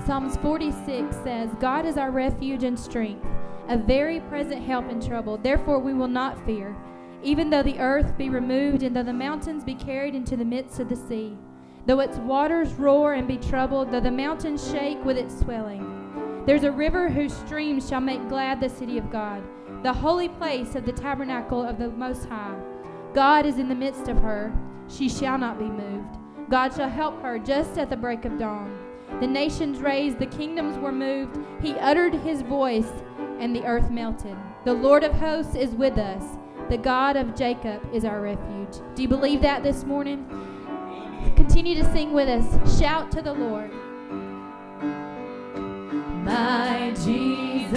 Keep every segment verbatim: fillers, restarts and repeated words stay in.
Psalms forty-six says, God is our refuge and strength, a very present help in trouble. Therefore we will not fear, even though the earth be removed, and though the mountains be carried into the midst of the sea, though its waters roar and be troubled, though the mountains shake with its swelling. There's a river whose streams shall make glad the city of God, the holy place of the tabernacle of the Most High. God is in the midst of her. She shall not be moved. God shall help her just at the break of dawn. The nations raised, the kingdoms were moved. He uttered his voice, and the earth melted. The Lord of hosts is with us. The God of Jacob is our refuge. Do you believe that this morning? Continue to sing with us. Shout to the Lord. My Jesus,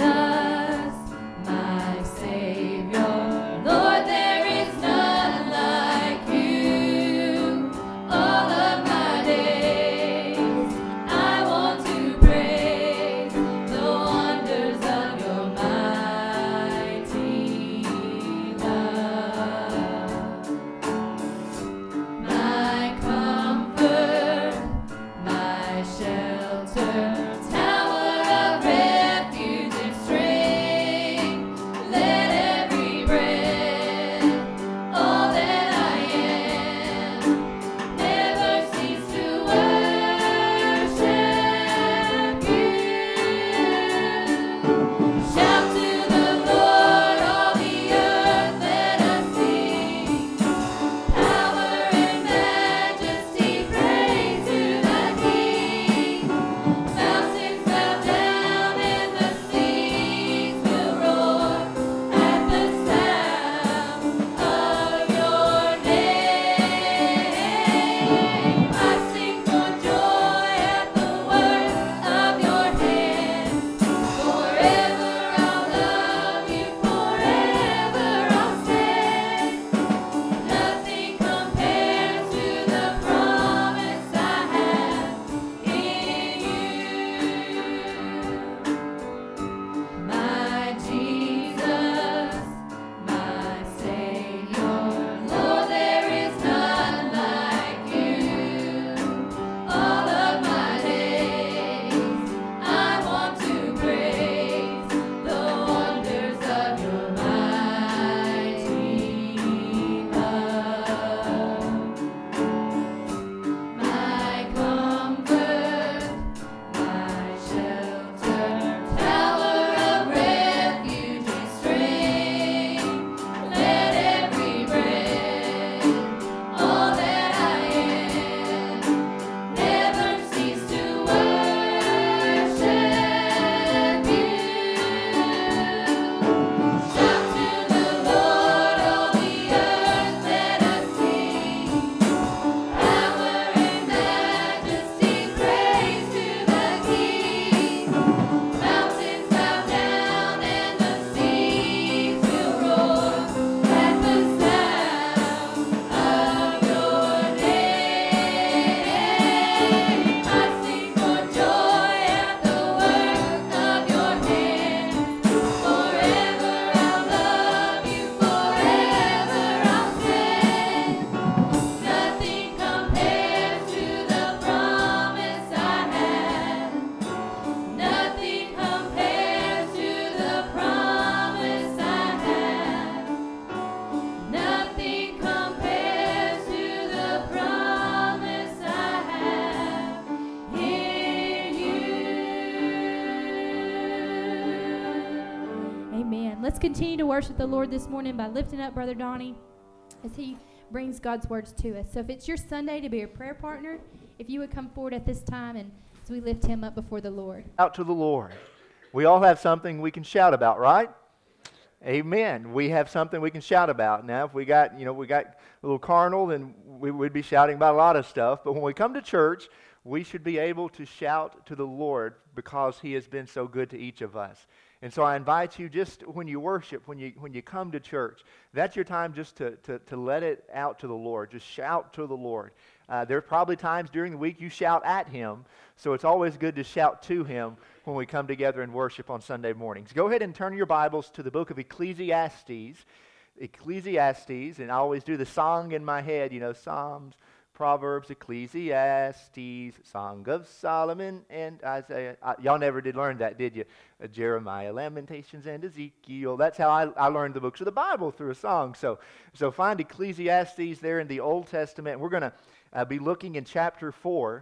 my Savior, Lord, there is none like you. All of my days, I want to praise the wonders of your mighty love. My comfort, my shelter, Let's continue to worship the Lord this morning by lifting up Brother Donnie as he brings God's words to us. So if it's your Sunday to be a prayer partner, if you would come forward at this time and as we lift him up before the Lord. Out to the Lord. We all have something we can shout about, right? Amen. We have something we can shout about. Now, if we got, you know, we got a little carnal, then we would be shouting about a lot of stuff. But when we come to church, we should be able to shout to the Lord because He has been so good to each of us. And so I invite you, just when you worship, when you when you come to church, that's your time just to, to, to let it out to the Lord. Just shout to the Lord. Uh, there are probably times during the week you shout at Him, so it's always good to shout to Him when we come together and worship on Sunday mornings. Go ahead and turn your Bibles to the book of Ecclesiastes. Ecclesiastes, and I always do the song in my head, you know, Psalms, Proverbs, Ecclesiastes, Song of Solomon, and Isaiah. I, y'all never did learn that, did you? Uh, Jeremiah, Lamentations, and Ezekiel. That's how I, I learned the books of the Bible, through a song. So, so find Ecclesiastes there in the Old Testament. We're going to uh, be looking in chapter four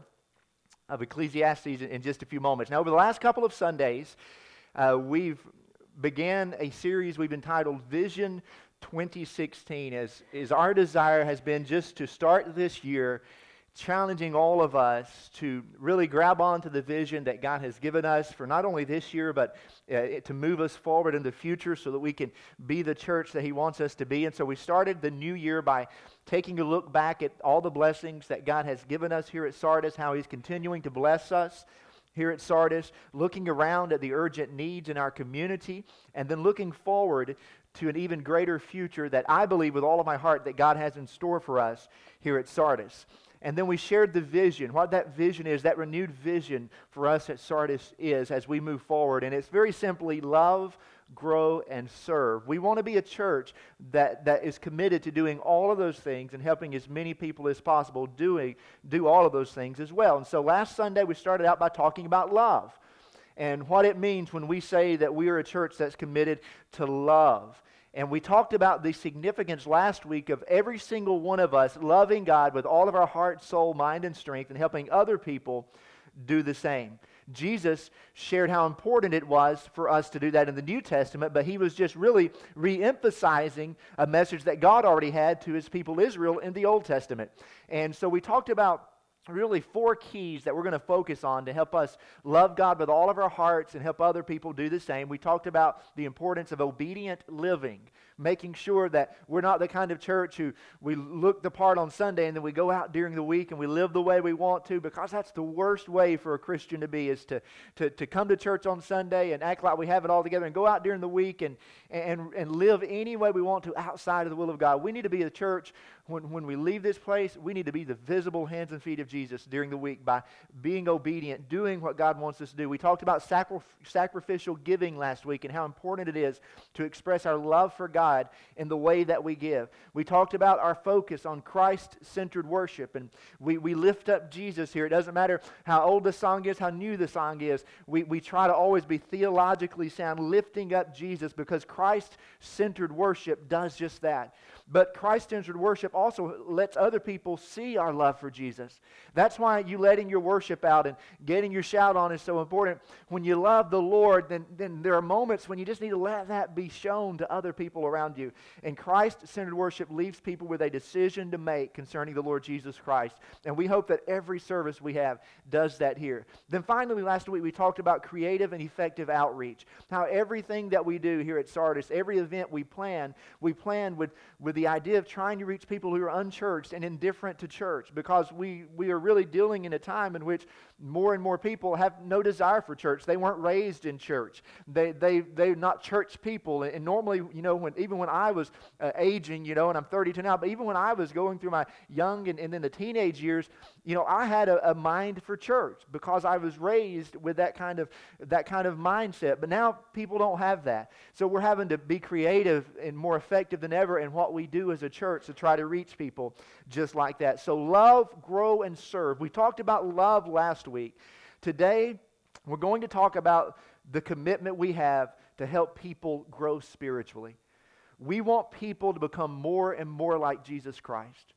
of Ecclesiastes in, in just a few moments. Now, over the last couple of Sundays, uh, we've began a series we've entitled Vision twenty sixteen, as, as our desire has been just to start this year challenging all of us to really grab onto the vision that God has given us for not only this year, but uh, to move us forward in the future so that we can be the church that He wants us to be. And so we started the new year by taking a look back at all the blessings that God has given us here at Sardis, how He's continuing to bless us here at Sardis, looking around at the urgent needs in our community, and then looking forward to an even greater future that I believe with all of my heart that God has in store for us here at Sardis. And then we shared the vision, what that vision is, that renewed vision for us at Sardis is as we move forward. And it's very simply love, grow, and serve. We want to be a church that, that is committed to doing all of those things and helping as many people as possible doing do all of those things as well. And so last Sunday we started out by talking about love and what it means when we say that we are a church that's committed to love. And we talked about the significance last week of every single one of us loving God with all of our heart, soul, mind, and strength, and helping other people do the same. Jesus shared how important it was for us to do that in the New Testament, but He was just really re-emphasizing a message that God already had to His people Israel in the Old Testament. And so we talked about really four keys that we're going to focus on to help us love God with all of our hearts and help other people do the same. We talked about the importance of obedient living, making sure that we're not the kind of church who we look the part on Sunday and then we go out during the week and we live the way we want to, because that's the worst way for a Christian to be, is to, to, to come to church on Sunday and act like we have it all together and go out during the week and, and, and live any way we want to outside of the will of God. We need to be a church when, when we leave this place, we need to be the visible hands and feet of Jesus during the week by being obedient, doing what God wants us to do. We talked about sacri- sacrificial giving last week and how important it is to express our love for God in the way that we give. We talked about our focus on Christ-centered worship, and we, we lift up Jesus here. It doesn't matter how old the song is, how new the song is. We, we try to always be theologically sound, lifting up Jesus, because Christ-centered worship does just that. But Christ-centered worship also lets other people see our love for Jesus. That's why you letting your worship out and getting your shout on is so important. When you love the Lord, then, then there are moments when you just need to let that be shown to other people around you. And Christ-centered worship leaves people with a decision to make concerning the Lord Jesus Christ. And we hope that every service we have does that here. Then finally, last week we talked about creative and effective outreach. How everything that we do here at Sardis, every event we plan, we plan with, with the idea of trying to reach people who are unchurched and indifferent to church, because we, we are really dealing in a time in which more and more people have no desire for church. They weren't raised in church. They, they, they're not church people. And normally, you know, when even when I was uh, aging, you know, and I'm thirty-two now, but even when I was going through my young and, and then the teenage years, you know, I had a, a mind for church because I was raised with that kind of that kind of mindset. But now people don't have that. So we're having to be creative and more effective than ever in what we do as a church to try to reach people just like that. So love, grow, and serve. We talked about love last week. Today, we're going to talk about the commitment we have to help people grow spiritually. We want people to become more and more like Jesus Christ.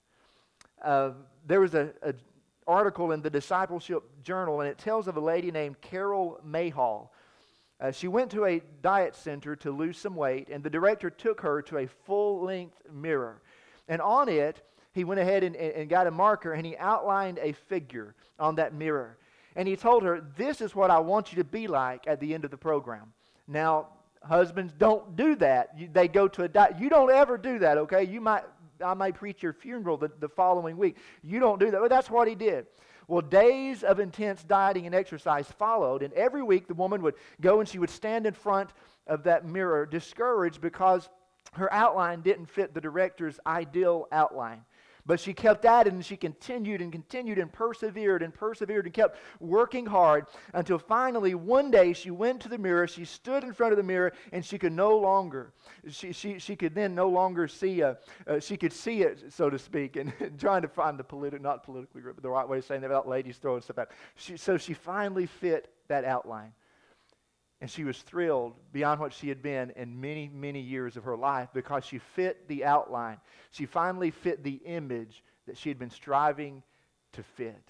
Uh, there was a, a article in the Discipleship Journal, and it tells of a lady named Carol Mayhall. Uh, she went to a diet center to lose some weight, and the director took her to a full-length mirror. And on it, he went ahead and, and got a marker, and he outlined a figure on that mirror. And he told her, "This is what I want you to be like at the end of the program." Now, husbands, don't do that. You, they go to a diet. You don't ever do that, okay? You might, I might preach your funeral the, the following week. You don't do that. Well, that's what he did. Well, days of intense dieting and exercise followed, and every week the woman would go and she would stand in front of that mirror, discouraged because her outline didn't fit the director's ideal outline. But she kept at it, and she continued and continued and persevered and persevered and kept working hard until finally one day she went to the mirror, she stood in front of the mirror, and she could no longer, she she, she could then no longer see, a, uh, she could see it, so to speak, and trying to find the political, not politically, but the right way of saying that without ladies throwing stuff out. She, so she finally fit that outline. And she was thrilled beyond what she had been in many, many years of her life because she fit the outline. She finally fit the image that she had been striving to fit.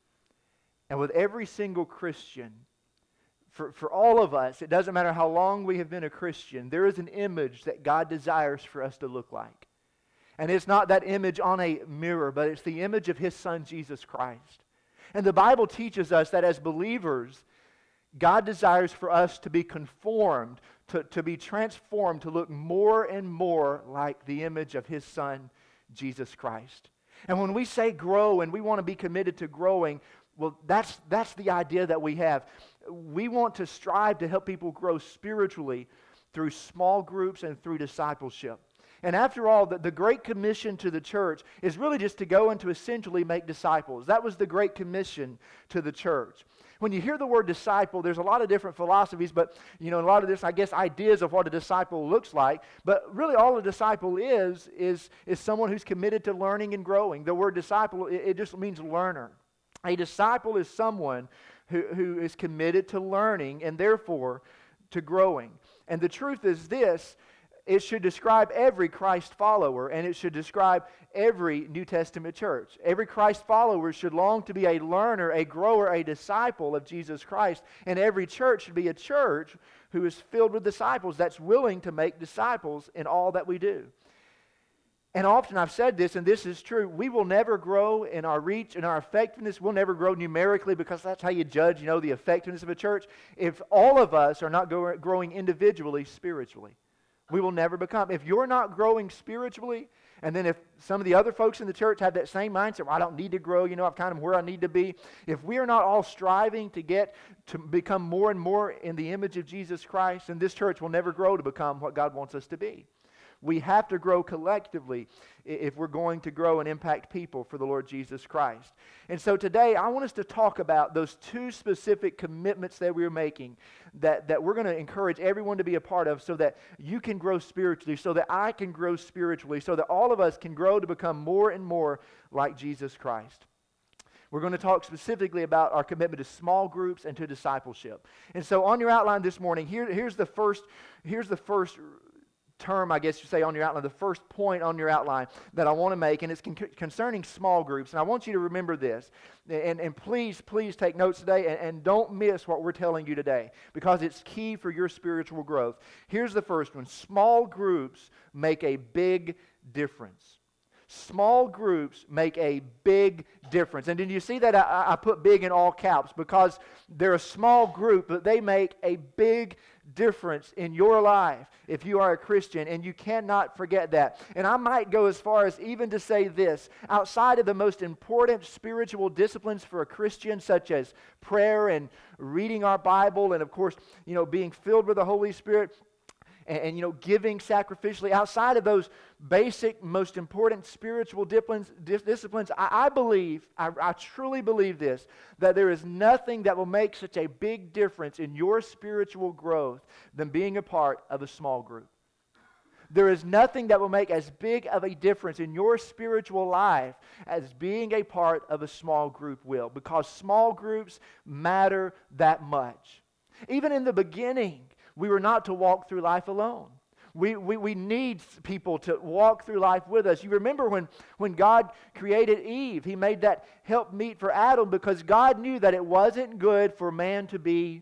And with every single Christian, for, for all of us, it doesn't matter how long we have been a Christian, there is an image that God desires for us to look like. And it's not that image on a mirror, but it's the image of His Son, Jesus Christ. And the Bible teaches us that as believers, God desires for us to be conformed, to, to be transformed, to look more and more like the image of His Son, Jesus Christ. And when we say grow and we want to be committed to growing, well, that's, that's the idea that we have. We want to strive to help people grow spiritually through small groups and through discipleship. And after all, the, the Great Commission to the church is really just to go and to essentially make disciples. That was the Great Commission to the church. When you hear the word disciple, there's a lot of different philosophies, but, you know, a lot of this, I guess, ideas of what a disciple looks like. But really all a disciple is, is, is someone who's committed to learning and growing. The word disciple, it, it just means learner. A disciple is someone who, who is committed to learning and therefore to growing. And the truth is this: it should describe every Christ follower, and it should describe every New Testament church. Every Christ follower should long to be a learner, a grower, a disciple of Jesus Christ, and every church should be a church who is filled with disciples, that's willing to make disciples in all that we do. And often I've said this, and this is true, we will never grow in our reach and our effectiveness. We'll never grow numerically because that's how you judge, you know, the effectiveness of a church. If all of us are not go- growing individually, spiritually. We will never become. If you're not growing spiritually, and then if some of the other folks in the church have that same mindset, well, I don't need to grow, you know, I'm kind of where I need to be. If we are not all striving to get to become more and more in the image of Jesus Christ, then this church will never grow to become what God wants us to be. We have to grow collectively if we're going to grow and impact people for the Lord Jesus Christ. And so today I want us to talk about those two specific commitments that we're making that, that we're going to encourage everyone to be a part of so that you can grow spiritually, so that I can grow spiritually, so that all of us can grow to become more and more like Jesus Christ. We're going to talk specifically about our commitment to small groups and to discipleship. And so on your outline this morning, here, here's the first, here's the first term, I guess you say, on your outline, the first point on your outline that I want to make, and it's con- concerning small groups. And I want you to remember this. And, and please, please take notes today, and, and don't miss what we're telling you today, because it's key for your spiritual growth. Here's the first one. Small groups make a big difference. Small groups make a big difference. And did you see that I, I put big in all caps? Because they're a small group, but they make a big difference in your life if you are a Christian, and you cannot forget that. And I might go as far as even to say this: outside of the most important spiritual disciplines for a Christian, such as prayer and reading our Bible, and of course, you know, being filled with the Holy Spirit, And, and, you know, giving sacrificially, outside of those basic, most important spiritual disciplines, dis- disciplines I, I believe, I, I truly believe this, that there is nothing that will make such a big difference in your spiritual growth than being a part of a small group. There is nothing that will make as big of a difference in your spiritual life as being a part of a small group will, because small groups matter that much. Even in the beginning, we were not to walk through life alone. We, we, we need people to walk through life with us. You remember when, when God created Eve, He made that helpmeet for Adam because God knew that it wasn't good for man to be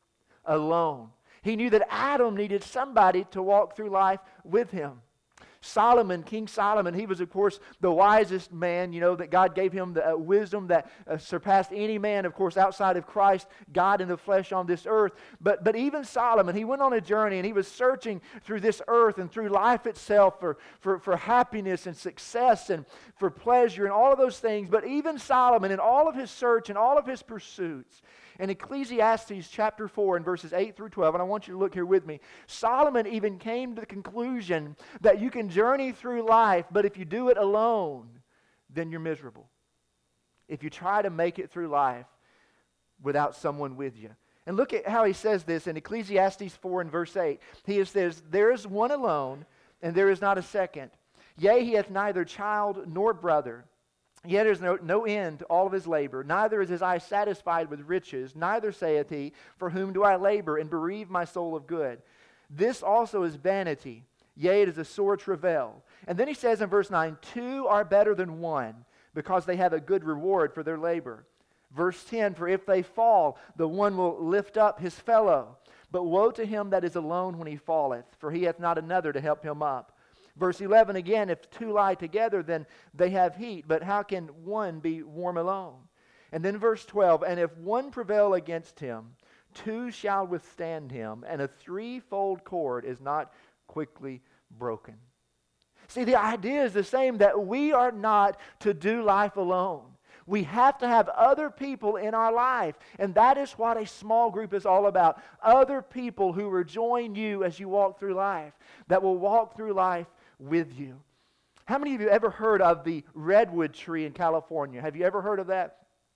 alone. He knew that Adam needed somebody to walk through life with him. Solomon, King Solomon, he was, of course, the wisest man, you know, that God gave him the uh, wisdom that uh, surpassed any man, of course, outside of Christ, God in the flesh on this earth. But, but even Solomon, he went on a journey, and he was searching through this earth and through life itself for, for, for happiness and success and for pleasure and all of those things. But even Solomon, in all of his search and all of his pursuits, in Ecclesiastes chapter four and verses eight through twelve, and I want you to look here with me, Solomon even came to the conclusion that you can journey through life, but if you do it alone, then you're miserable. If you try to make it through life without someone with you. And look at how he says this in Ecclesiastes four and verse eight. He says, there is one alone, and there is not a second. Yea, he hath neither child nor brother. Yet there is no, no end to all of his labor. Neither is his eye satisfied with riches. Neither saith he, for whom do I labor, and bereave my soul of good? This also is vanity. Yea, it is a sore travail. And then he says in verse nine, two are better than one, because they have a good reward for their labor. Verse ten, for if they fall, the one will lift up his fellow. But woe to him that is alone when he falleth, for he hath not another to help him up. Verse eleven again, if two lie together, then they have heat. But how can one be warm alone? And then verse twelve, and if one prevail against him, two shall withstand him, and a threefold cord is not quickly broken. See, the idea is the same, that we are not to do life alone. We have to have other people in our life. And that is what a small group is all about. Other people who will join you as you walk through life, that will walk through life with you. How many of you ever heard of the redwood tree in California? Have you ever heard of that?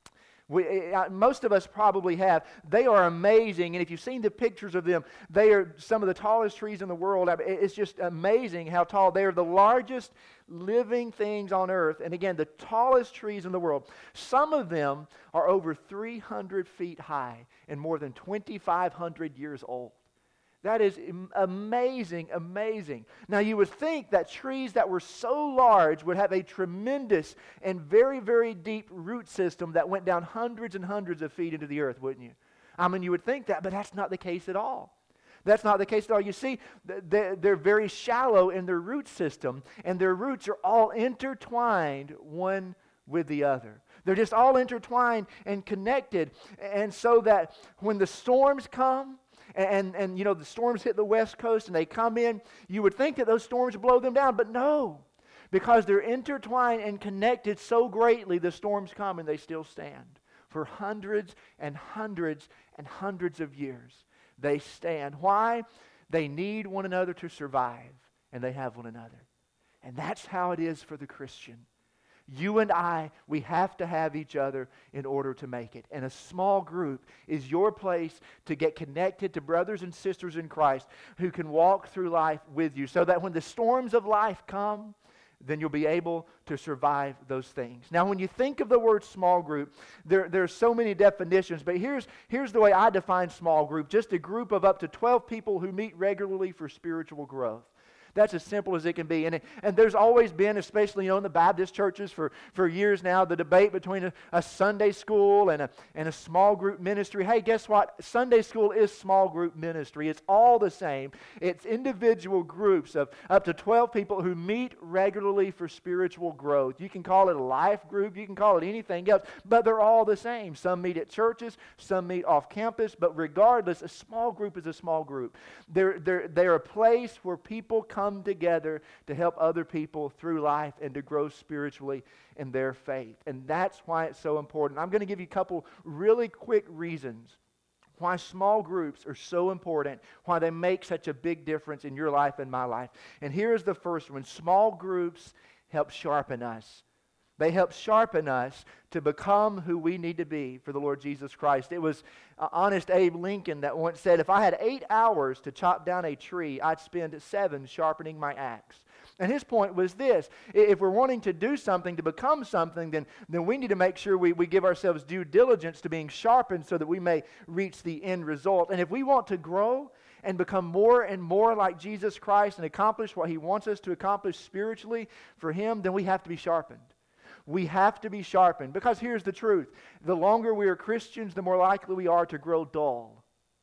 We, uh, most of us probably have. They are amazing, and if you've seen the pictures of them, they are some of the tallest trees in the world. It's just amazing how tall. They are the largest living things on earth, and again, the tallest trees in the world. Some of them are over three hundred feet high and more than twenty-five hundred years old. That is amazing, amazing. Now, you would think that trees that were so large would have a tremendous and very, very deep root system that went down hundreds and hundreds of feet into the earth, wouldn't you? I mean, you would think that, but that's not the case at all. That's not the case at all. You see, they're very shallow in their root system, and their roots are all intertwined one with the other. They're just all intertwined and connected, and so that when the storms come, And, and, you know, the storms hit the west coast and they come in, you would think that those storms blow them down, but no. Because they're intertwined and connected so greatly, the storms come and they still stand. For hundreds and hundreds and hundreds of years, they stand. Why? They need one another to survive, and they have one another. And that's how it is for the Christian. You and I, we have to have each other in order to make it. And a small group is your place to get connected to brothers and sisters in Christ who can walk through life with you, so that when the storms of life come, then you'll be able to survive those things. Now, when you think of the word small group, there, there are so many definitions, but here's, here's the way I define small group. Just a group of up to twelve people who meet regularly for spiritual growth. That's as simple as it can be. And, it, and there's always been, especially you know, in the Baptist churches for, for years now, the debate between a, a Sunday school and a, and a small group ministry. Hey, guess what? Sunday school is small group ministry. It's all the same. It's individual groups of up to twelve people who meet regularly for spiritual growth. You can call it a life group. You can call it anything else, but they're all the same. Some meet at churches. Some meet off campus. But regardless, a small group is a small group. They're, they're, they're a place where people come together to help other people through life and to grow spiritually in their faith. And that's why it's so important. I'm going to give you a couple really quick reasons why small groups are so important, why they make such a big difference in your life and my life. And here's the first one. Small groups help sharpen us. They help sharpen us to become who we need to be for the Lord Jesus Christ. It was uh, honest Abe Lincoln that once said, if I had eight hours to chop down a tree, I'd spend seven sharpening my axe. And his point was this: if we're wanting to do something, to become something, then, then we need to make sure we, we give ourselves due diligence to being sharpened so that we may reach the end result. And if we want to grow and become more and more like Jesus Christ and accomplish what He wants us to accomplish spiritually for Him, then we have to be sharpened. We have to be sharpened, because here's the truth. The longer we are Christians, the more likely we are to grow dull.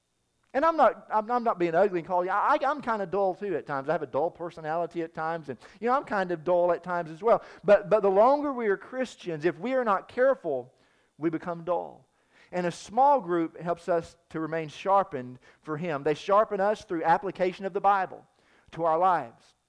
And I'm not I'm, I'm not being ugly and calling you. I, I'm kind of dull too at times. I have a dull personality at times, and you know I'm kind of dull at times as well. But but the longer we are Christians, if we are not careful, we become dull. And a small group helps us to remain sharpened for Him. They sharpen us through application of the Bible to our lives.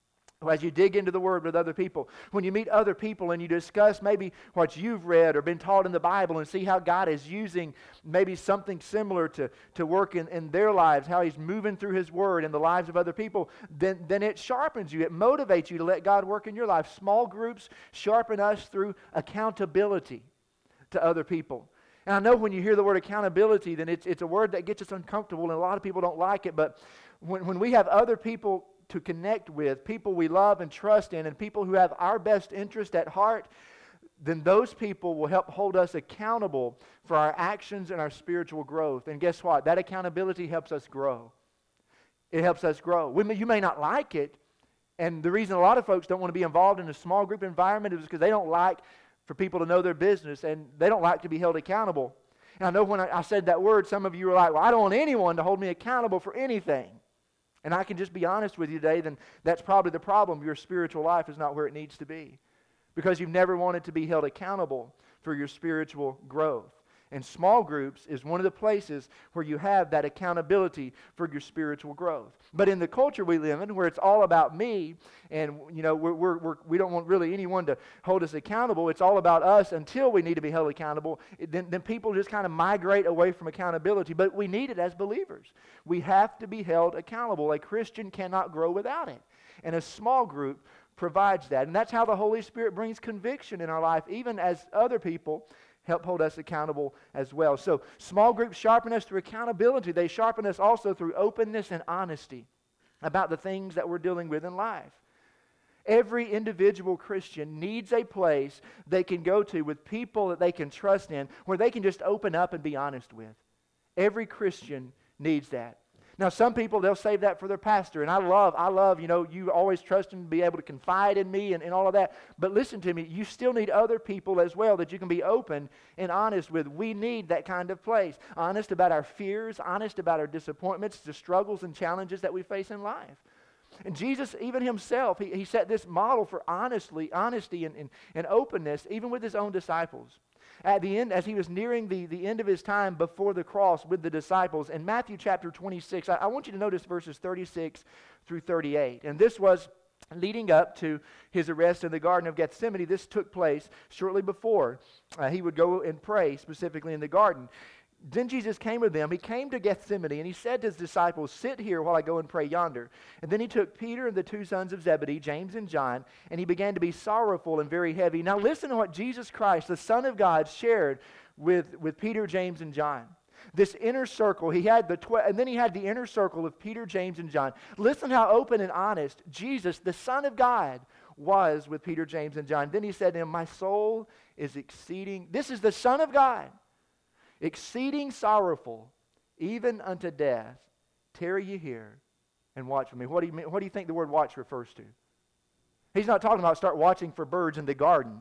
as you dig into the Word with other people, when you meet other people and you discuss maybe what you've read or been taught in the Bible and see how God is using maybe something similar to, to work in, in their lives, how He's moving through His Word in the lives of other people, then, then it sharpens you. It motivates you to let God work in your life. Small groups sharpen us through accountability to other people. And I know when you hear the word accountability, then it's, it's a word that gets us uncomfortable, and a lot of people don't like it, but when, when we have other people to connect with, people we love and trust in, and people who have our best interest at heart, then those people will help hold us accountable for our actions and our spiritual growth. And guess what? That accountability helps us grow. It helps us grow. We may, you may not like it, and the reason a lot of folks don't want to be involved in a small group environment is because they don't like for people to know their business, and they don't like to be held accountable. And I know when I, I said that word, some of you were like, well, I don't want anyone to hold me accountable for anything. And I can just be honest with you today, then that's probably the problem. Your spiritual life is not where it needs to be, because you've never wanted to be held accountable for your spiritual growth. And small groups is one of the places where you have that accountability for your spiritual growth. But in the culture we live in, where it's all about me, and you know we're, we're, we're, we don't want really anyone to hold us accountable, it's all about us until we need to be held accountable, then, then people just kind of migrate away from accountability. But we need it as believers. We have to be held accountable. A Christian cannot grow without it. And a small group provides that. And that's how the Holy Spirit brings conviction in our life, even as other people help hold us accountable as well. So small groups sharpen us through accountability. They sharpen us also through openness and honesty about the things that we're dealing with in life. Every individual Christian needs a place they can go to with people that they can trust in, where they can just open up and be honest with. Every Christian needs that. Now, some people, they'll save that for their pastor. And I love, I love, you know, you always trust him to be able to confide in me and, and all of that. But listen to me, you still need other people as well that you can be open and honest with. We need that kind of place. Honest about our fears, honest about our disappointments, the struggles and challenges that we face in life. And Jesus, even himself, he, he set this model for honestly, honesty and, and, and openness, even with his own disciples. At the end, as he was nearing the, the end of his time before the cross with the disciples, in Matthew chapter twenty-six, I, I want you to notice verses thirty-six through thirty-eight. And this was leading up to his arrest in the Garden of Gethsemane. This took place shortly before uh, he would go and pray, specifically in the garden. Then Jesus came with them. He came to Gethsemane, and he said to his disciples, "Sit here while I go and pray yonder." And then he took Peter and the two sons of Zebedee, James and John, and he began to be sorrowful and very heavy. Now listen to what Jesus Christ, the Son of God, shared with, with Peter, James, and John. This inner circle, he had the tw- and then he had the inner circle of Peter, James, and John. Listen how open and honest Jesus, the Son of God, was with Peter, James, and John. Then he said to him, "My soul is exceeding," this is the Son of God, "exceeding sorrowful, even unto death. Tarry ye here and watch for me." What do you mean, what do you think the word watch refers to? He's not talking about start watching for birds in the garden.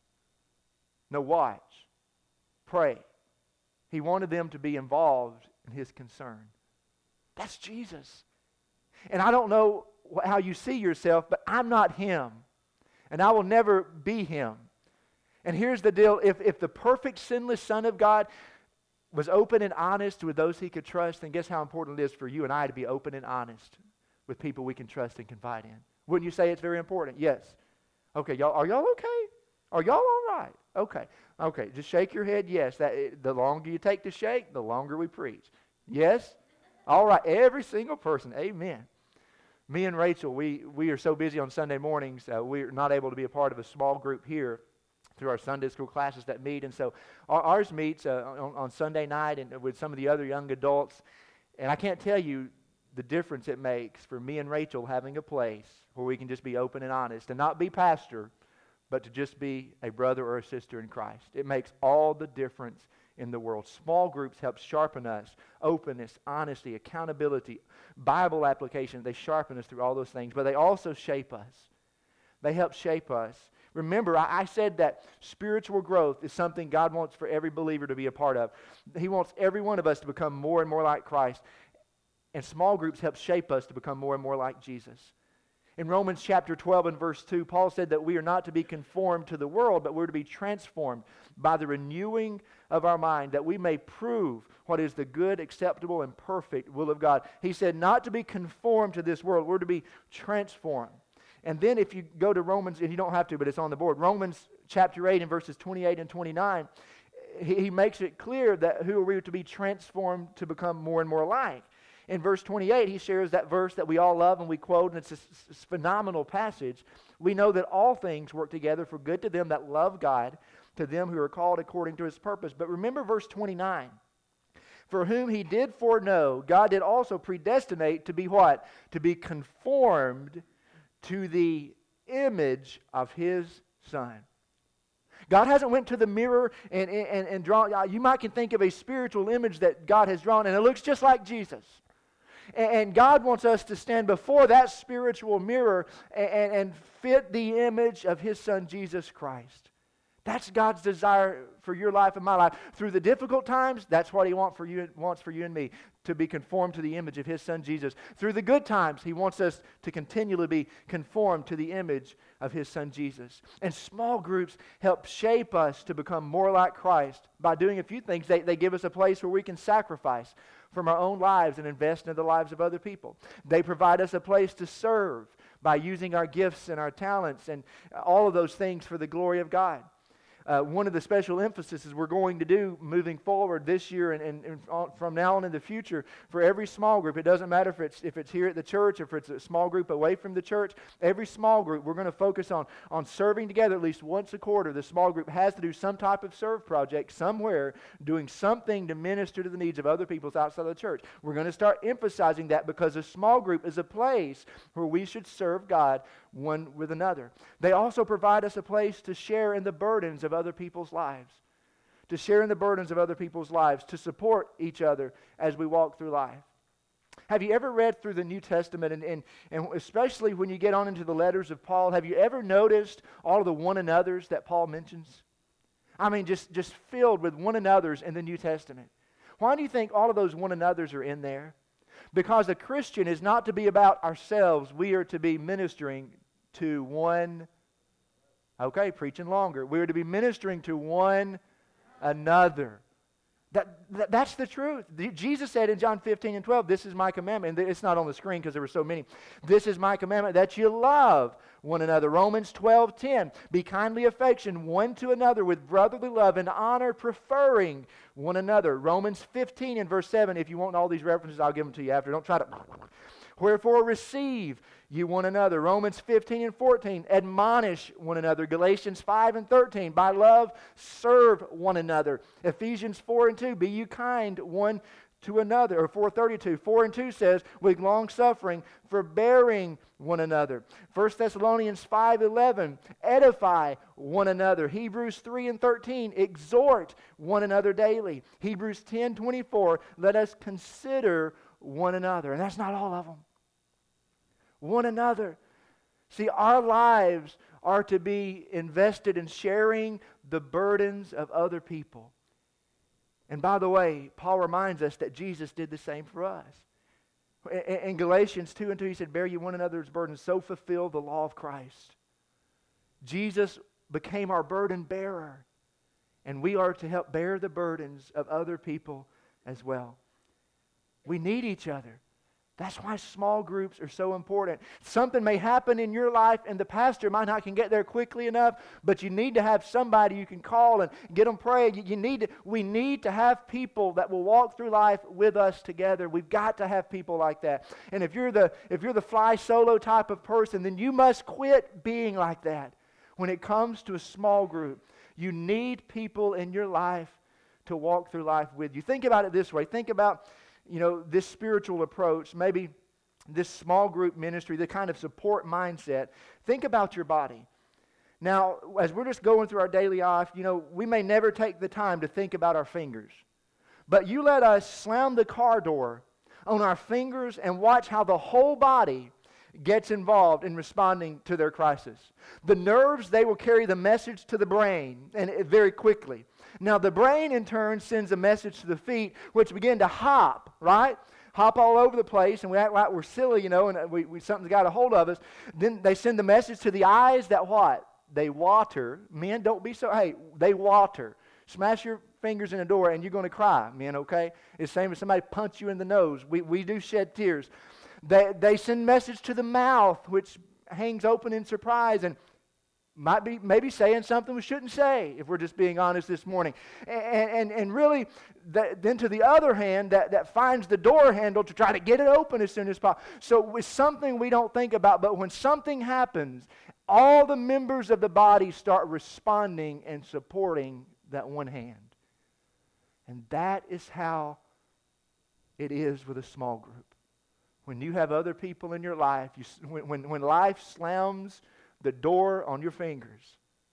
No, watch. Pray. He wanted them to be involved in his concern. That's Jesus. And I don't know how you see yourself, but I'm not him. And I will never be him. And here's the deal. If, if the perfect, sinless Son of God was open and honest with those he could trust, then guess how important it is for you and I to be open and honest with people we can trust and confide in. Wouldn't you say it's very important? Yes. Okay, y'all, are y'all okay? Are y'all all right? Okay. Okay, just shake your head. Yes. That, the longer you take to shake, the longer we preach. Yes? All right. Every single person. Amen. Me and Rachel, we, we are so busy on Sunday mornings, uh, we're not able to be a part of a small group here through our Sunday school classes that meet. And so our, ours meets uh, on, on Sunday night and with some of the other young adults. And I can't tell you the difference it makes for me and Rachel having a place where we can just be open and honest and not be pastor, but to just be a brother or a sister in Christ. It makes all the difference in the world. Small groups help sharpen us. Openness, honesty, accountability, Bible application, they sharpen us through all those things, but they also shape us. They help shape us. Remember, I, I said that spiritual growth is something God wants for every believer to be a part of. He wants every one of us to become more and more like Christ. And small groups help shape us to become more and more like Jesus. In Romans chapter twelve and verse two, Paul said that we are not to be conformed to the world, but we're to be transformed by the renewing of our mind, that we may prove what is the good, acceptable, and perfect will of God. He said not to be conformed to this world, we're to be transformed. And then if you go to Romans, and you don't have to, but it's on the board, Romans chapter eight and verses twenty-eight and twenty-nine, he, he makes it clear that who are we to be transformed to become more and more like. In verse twenty-eight, he shares that verse that we all love and we quote, and it's a, it's a phenomenal passage. We know that all things work together for good to them that love God, to them who are called according to his purpose. But remember verse twenty-nine. For whom he did foreknow, God did also predestinate to be what? To be conformed to the image of his Son. God hasn't went to the mirror and, and, and drawn. You might can think of a spiritual image that God has drawn, and it looks just like Jesus. And, and God wants us to stand before that spiritual mirror and, and fit the image of his Son, Jesus Christ. That's God's desire for your life and my life. Through the difficult times, that's what he wants for you, wants for you and me, to be conformed to the image of his Son Jesus. Through the good times, he wants us to continually be conformed to the image of his Son Jesus. And small groups help shape us to become more like Christ by doing a few things. They, they give us a place where we can sacrifice from our own lives and invest in the lives of other people. They provide us a place to serve by using our gifts and our talents and all of those things for the glory of God. Uh, one of the special emphases we're going to do moving forward this year and, and, and from now on in the future for every small group, it doesn't matter if it's if it's here at the church, if it's a small group away from the church, every small group, we're going to focus on, on serving together at least once a quarter. The small group has to do some type of serve project somewhere, doing something to minister to the needs of other people outside of the church. We're going to start emphasizing that because a small group is a place where we should serve God one with another. They also provide us a place to share in the burdens of other people's lives, to share in the burdens of other people's lives, to support each other as we walk through life. Have you ever read through the New Testament, and, and, and especially when you get on into the letters of Paul, have you ever noticed all of the one another's that Paul mentions? I mean, just, just filled with one another's in the New Testament. Why do you think all of those one another's are in there? Because a Christian is not to be about ourselves. We are to be ministering to one, okay, preaching longer. We are to be ministering to one another. That, that That's the truth. The, Jesus said in John fifteen and twelve, this is my commandment. And it's not on the screen because there were so many. This is my commandment, that you love one another. Romans twelve ten, be kindly affectioned one to another with brotherly love and honor, preferring one another. Romans fifteen and verse seven, if you want all these references, I'll give them to you after. Don't try to... Wherefore receive you one another. Romans fifteen and fourteen, admonish one another. Galatians five and thirteen, by love serve one another. Ephesians four and two, be you kind one to another. Or four thirty-two, four and two says, with long suffering, forbearing one another. First Thessalonians five eleven, edify one another. Hebrews three and thirteen, exhort one another daily. Hebrews ten twenty-four, let us consider one another. And that's not all of them. One another. See, our lives are to be invested in sharing the burdens of other people. And by the way, Paul reminds us that Jesus did the same for us. In Galatians two and two, he said, bear you one another's burdens, so fulfill the law of Christ. Jesus became our burden bearer, and we are to help bear the burdens of other people as well. We need each other. That's why small groups are so important. Something may happen in your life and the pastor might not can get there quickly enough, but you need to have somebody you can call and get them praying. You, you need to, we need to have people that will walk through life with us together. We've got to have people like that. And if you're the if you're the fly solo type of person, then you must quit being like that. When it comes to a small group, you need people in your life to walk through life with you. Think about it this way. Think about You know, this spiritual approach, maybe this small group ministry, the kind of support mindset. Think about your body. Now, as we're just going through our daily life, you know, we may never take the time to think about our fingers. But you let us slam the car door on our fingers and watch how the whole body gets involved in responding to their crisis. The nerves, they will carry the message to the brain, and it, very quickly. Now, the brain, in turn, sends a message to the feet, which begin to hop, right? Hop all over the place, and we act like we're silly, you know, and we, we something's got a hold of us. Then they send the message to the eyes that what? They water. Men, don't be so, hey, they water. Smash your fingers in a door, and you're going to cry, men, okay? It's the same as somebody punch you in the nose. We, we do shed tears. They, they send message to the mouth, which hangs open in surprise and might be maybe saying something we shouldn't say, if we're just being honest this morning. And, and, and really, the, then to the other hand, that, that finds the door handle to try to get it open as soon as possible. So it's something we don't think about, but when something happens, all the members of the body start responding and supporting that one hand. And that is how it is with a small group. When you have other people in your life, you, when, when, when life slams the door on your fingers,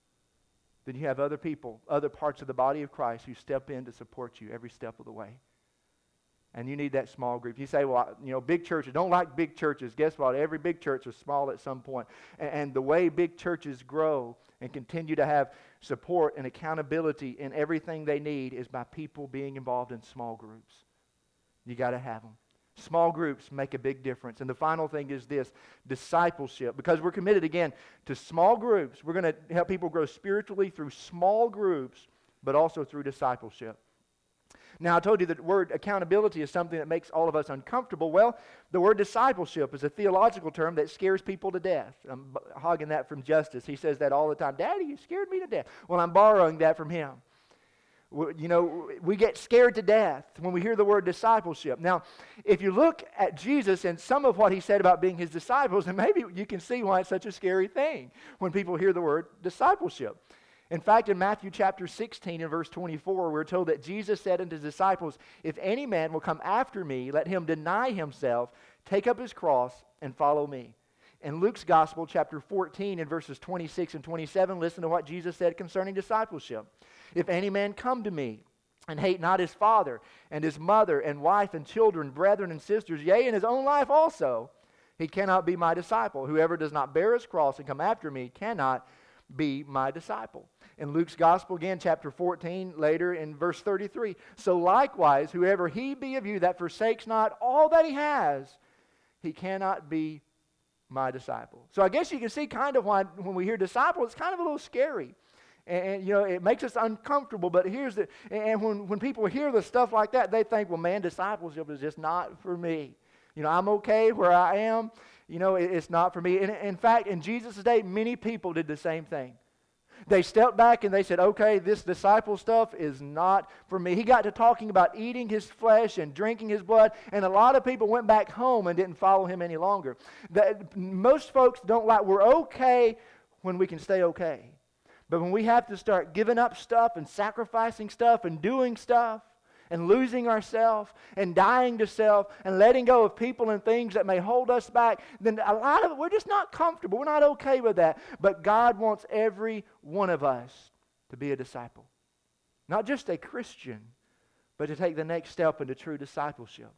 then you have other people, other parts of the body of Christ who step in to support you every step of the way. And you need that small group. You say, well, you know, big churches, don't like big churches. Guess what? Every big church is small at some point. And, and the way big churches grow and continue to have support and accountability in everything they need is by people being involved in small groups. You got to have them. Small groups make a big difference. And the final thing is this, discipleship. Because we're committed, again, to small groups. We're going to help people grow spiritually through small groups, but also through discipleship. Now, I told you that the word accountability is something that makes all of us uncomfortable. Well, the word discipleship is a theological term that scares people to death. I'm hogging that from Justice. He says that all the time. Daddy, you scared me to death. Well, I'm borrowing that from him. You know, we get scared to death when we hear the word discipleship. Now, if you look at Jesus and some of what he said about being his disciples, then maybe you can see why it's such a scary thing when people hear the word discipleship. In fact, in Matthew chapter sixteen and verse twenty-four, we're told that Jesus said unto his disciples, if any man will come after me, let him deny himself, take up his cross, and follow me. In Luke's Gospel, chapter fourteen, and verses twenty-six and twenty-seven, listen to what Jesus said concerning discipleship. If any man come to me, and hate not his father, and his mother, and wife, and children, brethren, and sisters, yea, and his own life also, he cannot be my disciple. Whoever does not bear his cross and come after me cannot be my disciple. In Luke's Gospel, again, chapter fourteen, later in verse thirty-three, so likewise, whoever he be of you that forsakes not all that he has, he cannot be my disciple. So I guess you can see kind of why when we hear disciple, it's kind of a little scary. And, and you know, it makes us uncomfortable. But here's the, and when, when people hear the stuff like that, they think, well, man, discipleship is just not for me. You know, I'm okay where I am. You know, it, it's not for me. And in fact, in Jesus' day, many people did the same thing. They stepped back and they said, okay, this disciple stuff is not for me. He got to talking about eating his flesh and drinking his blood, and a lot of people went back home and didn't follow him any longer. That, most folks don't like, we're okay when we can stay okay. But when we have to start giving up stuff and sacrificing stuff and doing stuff and losing ourselves and dying to self and letting go of people and things that may hold us back, then a lot of it, we're just not comfortable. We're not okay with that. But God wants every one of us to be a disciple. Not just a Christian, but to take the next step into true discipleship.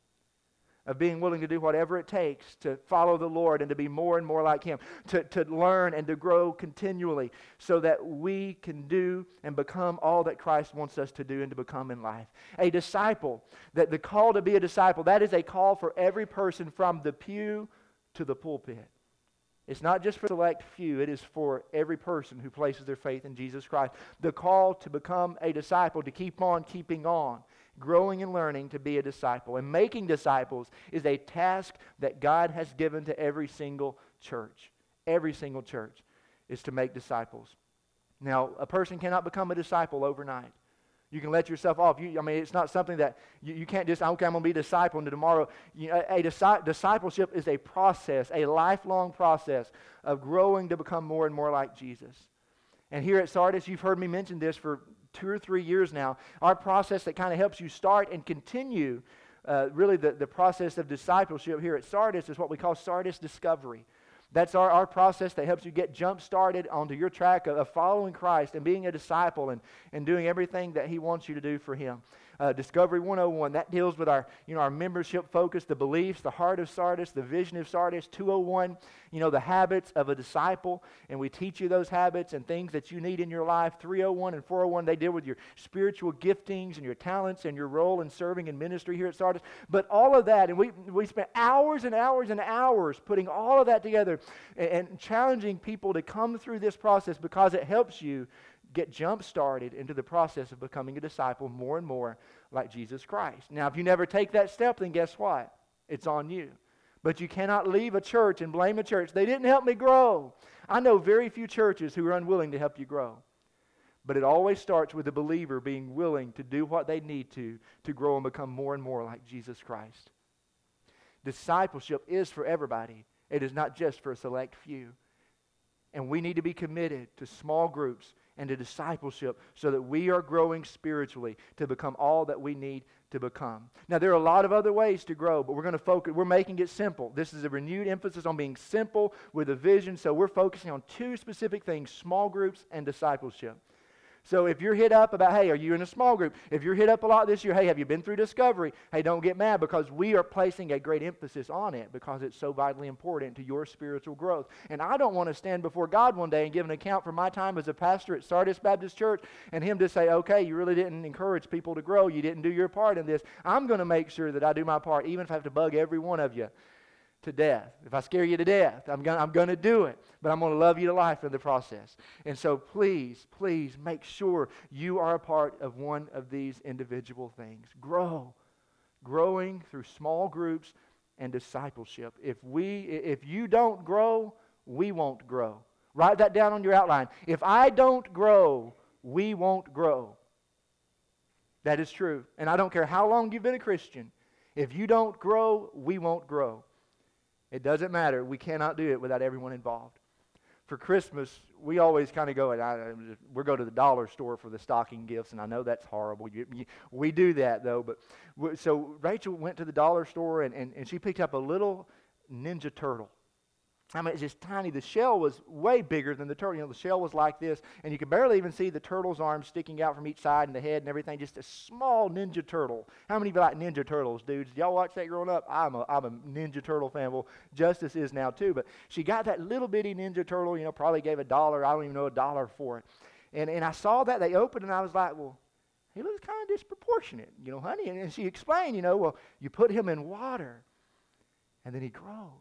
Of being willing to do whatever it takes to follow the Lord and to be more and more like Him. To, to learn and to grow continually so that we can do and become all that Christ wants us to do and to become in life. A disciple, that the call to be a disciple, that is a call for every person from the pew to the pulpit. It's not just for the select few. It is for every person who places their faith in Jesus Christ. The call to become a disciple, to keep on keeping on. Growing and learning to be a disciple. And making disciples is a task that God has given to every single church. Every single church is to make disciples. Now, a person cannot become a disciple overnight. You can let yourself off. You, I mean, it's not something that you, you can't just, okay, I'm going to be a disciple and tomorrow. You know, a, a disi- discipleship is a process, a lifelong process of growing to become more and more like Jesus. And here at Sardis, you've heard me mention this for two or three years now. Our process that kind of helps you start and continue uh, really the, the process of discipleship here at Sardis is what we call Sardis Discovery. That's our, our process that helps you get jump-started onto your track of, of following Christ and being a disciple and, and doing everything that He wants you to do for Him. Uh, Discovery one oh one, that deals with our, you know, our membership focus, the beliefs, the heart of Sardis, the vision of Sardis. two oh one, you know, the habits of a disciple, and we teach you those habits and things that you need in your life. three oh one and four oh one, they deal with your spiritual giftings and your talents and your role in serving in ministry here at Sardis. But all of that, and we we spent hours and hours and hours putting all of that together and, and challenging people to come through this process because it helps you get jump-started into the process of becoming a disciple more and more like Jesus Christ. Now, if you never take that step, then guess what? It's on you. But you cannot leave a church and blame a church. They didn't help me grow. I know very few churches who are unwilling to help you grow. But it always starts with the believer being willing to do what they need to to grow and become more and more like Jesus Christ. Discipleship is for everybody. It is not just for a select few. And we need to be committed to small groups and to discipleship so that we are growing spiritually to become all that we need to become. Now, there are a lot of other ways to grow, but we're going to focus, we're making it simple. This is a renewed emphasis on being simple with a vision, so we're focusing on two specific things, small groups and discipleship. So if you're hit up about, hey, are you in a small group? If you're hit up a lot this year, hey, have you been through Discovery? Hey, don't get mad, because we are placing a great emphasis on it because it's so vitally important to your spiritual growth. And I don't want to stand before God one day and give an account for my time as a pastor at Sardis Baptist Church and him to say, okay, you really didn't encourage people to grow. You didn't do your part in this. I'm going to make sure that I do my part, even if I have to bug every one of you to death. If I scare you to death, I'm going I'm going to do it. But I'm going to love you to life in the process. And so please, please make sure you are a part of one of these individual things. Grow. Growing through small groups and discipleship. If we, if you don't grow, we won't grow. Write that down on your outline. If I don't grow, we won't grow. That is true. And I don't care how long you've been a Christian. If you don't grow, we won't grow. It doesn't matter. We cannot do it without everyone involved. For Christmas, we always kind of go, and I, we go to the dollar store for the stocking gifts, and I know that's horrible. You, you, we do that, though. But we, So Rachel went to the dollar store, and, and, and she picked up a little Ninja Turtle. I mean, it's just tiny. The shell was way bigger than the turtle. You know, the shell was like this, and you could barely even see the turtle's arms sticking out from each side and the head and everything. Just a small Ninja Turtle. How many of you like Ninja Turtles, dudes? Did y'all watch that growing up? I'm a, I'm a Ninja Turtle fan. Well, Justice is now too. But she got that little bitty Ninja Turtle, you know, probably gave a dollar. I don't even know, a dollar for it. And, and I saw that. They opened, and I was like, well, he looks kind of disproportionate, you know, honey. And, and she explained, you know, well, you put him in water, and then he grows.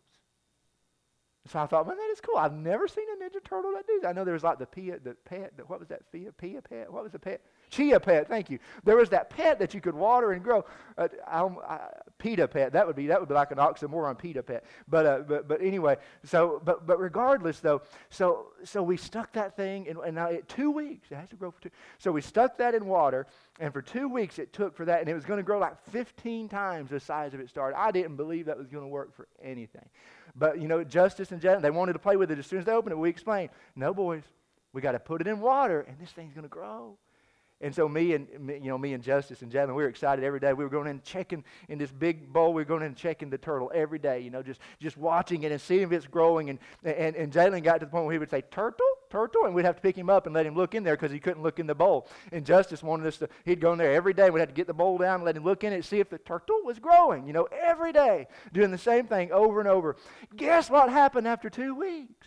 So I thought, man, that is cool. I've never seen a Ninja Turtle that do that. I know there was like the Pia, the pet, the, what was that, Pia, Pia pet? What was the pet? Chia pet, thank you. There was that pet that you could water and grow. Uh, I, I, PETA pet, that would be that would be like an oxymoron, PETA pet. But uh, but but anyway, so but but regardless though, so so we stuck that thing in, and now it, two weeks it has to grow for two. So we stuck that in water, and for two weeks it took for that, and it was going to grow like fifteen times the size of it started. I didn't believe that was going to work for anything. But, you know, Justice and Jen, they wanted to play with it. As soon as they opened it, we explained, no, boys, we got to put it in water, and this thing's going to grow. And so me and, me, you know, me and Justice and Jalen, we were excited every day. We were going in and checking in this big bowl. We were going in and checking the turtle every day, you know, just, just watching it and seeing if it's growing. And, and, and Jalen got to the point where he would say, turtle, turtle, and we'd have to pick him up and let him look in there because he couldn't look in the bowl. And Justice wanted us to, he'd go in there every day. We'd have to get the bowl down and let him look in it and see if the turtle was growing, you know, every day, doing the same thing over and over. Guess what happened after two weeks?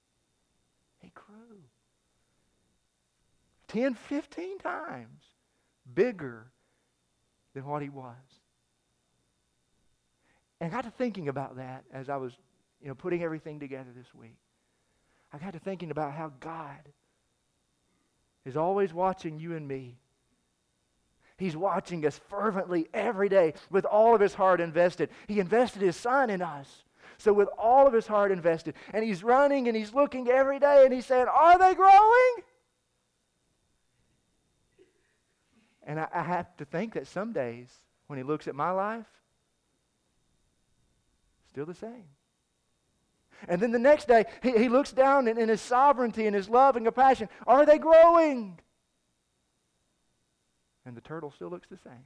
He grew. ten, fifteen times bigger than what he was. And I got to thinking about that as I was, you know, putting everything together this week. I got to thinking about how God is always watching you and me. He's watching us fervently every day with all of his heart invested. He invested his son in us. So with all of his heart invested. And he's running and he's looking every day and he's saying, are they growing? And I, I have to think that some days when he looks at my life, still the same. And then the next day, he, he looks down in, in his sovereignty and his love and compassion. Are they growing? And the turtle still looks the same.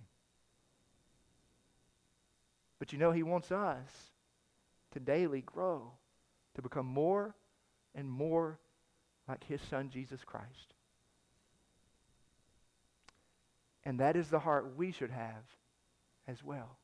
But you know, he wants us to daily grow, to become more and more like his son, Jesus Christ. And that is the heart we should have as well.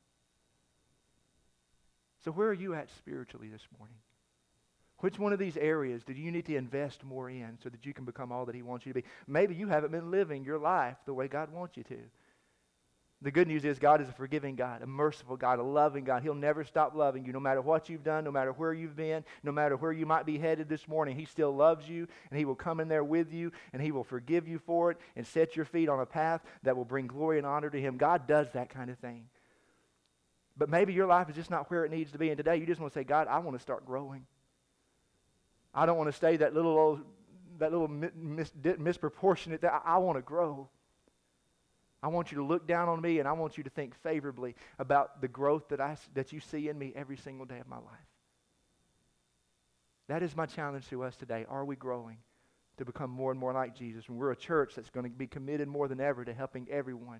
So where are you at spiritually this morning? Which one of these areas do you need to invest more in so that you can become all that he wants you to be? Maybe you haven't been living your life the way God wants you to. The good news is God is a forgiving God, a merciful God, a loving God. He'll never stop loving you no matter what you've done, no matter where you've been, no matter where you might be headed this morning. He still loves you, and he will come in there with you, and he will forgive you for it and set your feet on a path that will bring glory and honor to him. God does that kind of thing. But maybe your life is just not where it needs to be. And today you just want to say, God, I want to start growing. I don't want to stay that little old, that little mis- misproportionate. That I, I want to grow. I want you to look down on me, and I want you to think favorably about the growth that I that you see in me every single day of my life. That is my challenge to us today. Are we growing to become more and more like Jesus? And we're a church that's going to be committed more than ever to helping everyone